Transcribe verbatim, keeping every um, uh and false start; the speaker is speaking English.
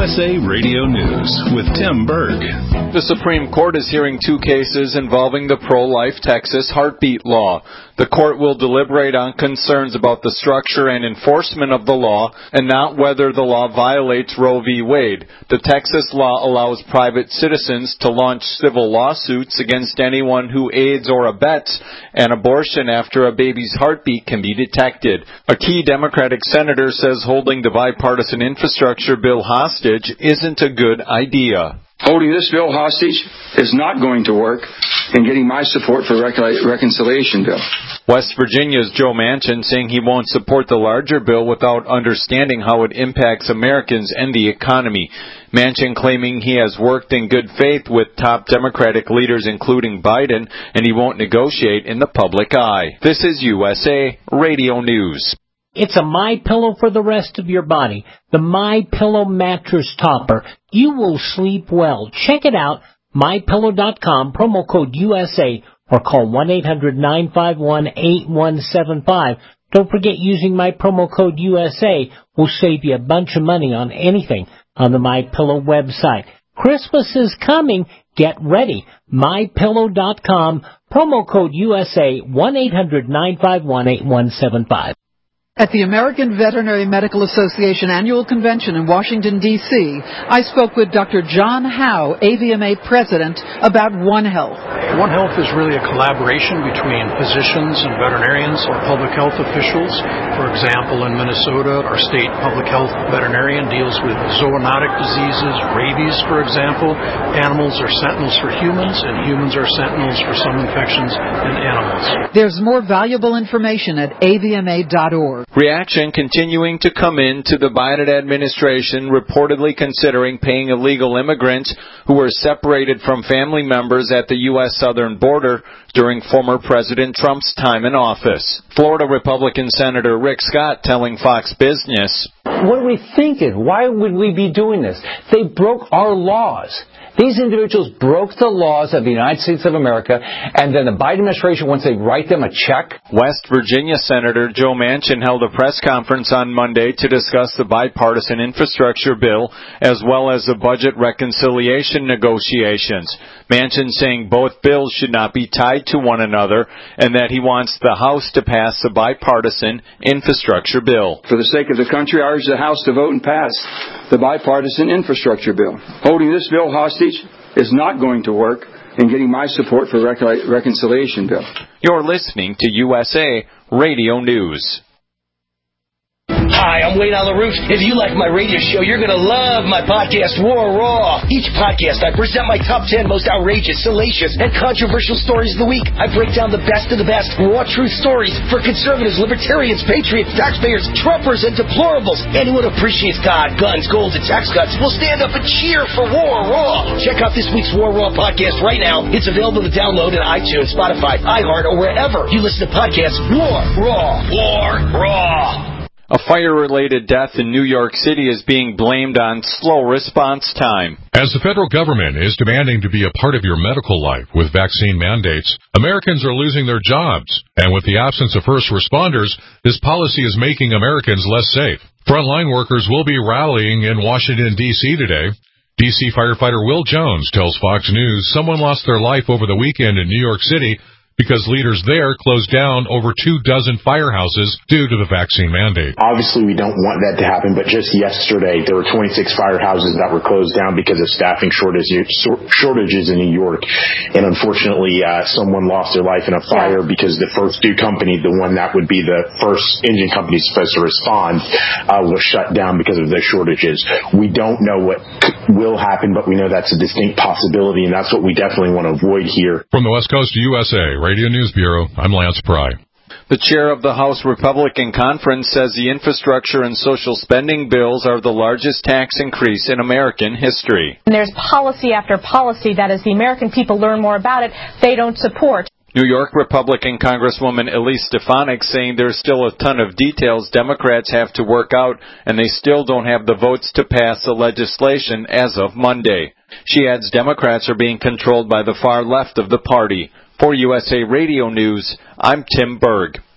S A Radio News with Tim Berg. The Supreme Court is hearing two cases involving the pro-life Texas heartbeat law. The court will deliberate on concerns about the structure and enforcement of the law and not whether the law violates Roe v. Wade. The Texas law allows private citizens to launch civil lawsuits against anyone who aids or abets an abortion after a baby's heartbeat can be detected. A key Democratic senator says holding the bipartisan infrastructure bill hostage isn't a good idea. Holding this bill hostage is not going to work in getting my support for the recon- reconciliation bill. West Virginia's Joe Manchin saying he won't support the larger bill without understanding how it impacts Americans and the economy. Manchin claiming he has worked in good faith with top Democratic leaders including Biden and he won't negotiate in the public eye. This is U S A Radio News. It's a MyPillow for the rest of your body. The MyPillow mattress topper. You will sleep well. Check it out, my pillow dot com, promo code U S A, or call one eight hundred nine five one eight one seven five. Don't forget using my promo code U S A will save you a bunch of money on anything on the MyPillow website. Christmas is coming. Get ready. my pillow dot com, promo code U S A, one eight hundred nine five one eight one seven five. At the American Veterinary Medical Association Annual Convention in Washington, D C, I spoke with Doctor John Howe, A V M A President, about One Health. One Health is really a collaboration between physicians and veterinarians or public health officials. For example, in Minnesota, our state public health veterinarian deals with zoonotic diseases, rabies, for example. Animals are sentinels for humans, and humans are sentinels for some infections in animals. There's more valuable information at A V M A dot org. Reaction continuing to come in to the Biden administration reportedly considering paying illegal immigrants who were separated from family members at the U S southern border during former President Trump's time in office. Florida Republican Senator Rick Scott telling Fox Business, "What are we thinking? Why would we be doing this? They broke our laws. These individuals broke the laws of the United States of America, and then the Biden administration, once they write them a check." West Virginia Senator Joe Manchin held a press conference on Monday to discuss the bipartisan infrastructure bill as well as the budget reconciliation negotiations. Manchin saying both bills should not be tied to one another and that he wants the House to pass the bipartisan infrastructure bill. For the sake of the country, I urge the House to vote and pass the bipartisan infrastructure bill. Holding this bill hostage is not going to work in getting my support for the recon- reconciliation bill. You're listening to U S A Radio News. Hi, I'm Wayne on the Roof. If you like my radio show, you're going to love my podcast, War Raw. Each podcast, I present my top ten most outrageous, salacious, and controversial stories of the week. I break down the best of the best raw truth stories for conservatives, libertarians, patriots, taxpayers, Trumpers, and deplorables. Anyone who appreciates God, guns, gold, and tax cuts will stand up and cheer for War Raw. Check out this week's War Raw podcast right now. It's available to download in iTunes, Spotify, iHeart, or wherever you listen to podcasts. War Raw. War Raw. A fire-related death in New York City is being blamed on slow response time. As the federal government is demanding to be a part of your medical life with vaccine mandates, Americans are losing their jobs. And with the absence of first responders, this policy is making Americans less safe. Frontline workers will be rallying in Washington, D C today. D C firefighter Will Jones tells Fox News someone lost their life over the weekend in New York City because leaders there closed down over two dozen firehouses due to the vaccine mandate. Obviously, we don't want that to happen, but just yesterday, there were twenty-six firehouses that were closed down because of staffing shortages, shortages in New York. And unfortunately, uh, someone lost their life in a fire because the first due company, the one that would be the first engine company supposed to respond, uh, was shut down because of those shortages. We don't know what will happen, but we know that's a distinct possibility, and that's what we definitely want to avoid here. From the West Coast to U S A Radio News Bureau, I'm Lance Pry. The chair of the House Republican Conference says the infrastructure and social spending bills are the largest tax increase in American history. And there's policy after policy that as the American people learn more about it, they don't support. New York Republican Congresswoman Elise Stefanik saying there's still a ton of details Democrats have to work out, and they still don't have the votes to pass the legislation as of Monday. She adds Democrats are being controlled by the far left of the party. For U S A Radio News, I'm Tim Berg.